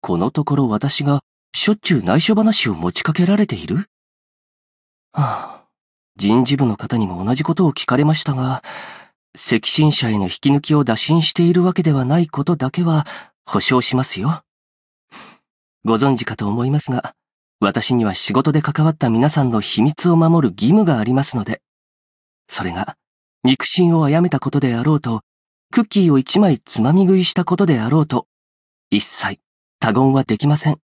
このところ私がしょっちゅう内緒話を持ちかけられている？人事部の方にも同じことを聞かれましたが、赤新社への引き抜きを打診しているわけではないことだけは保証しますよ。ご存知かと思いますが、私には仕事で関わった皆さんの秘密を守る義務がありますので、それが肉親を殺めたことであろうと、クッキーを一枚つまみ食いしたことであろうと、一切他言はできません。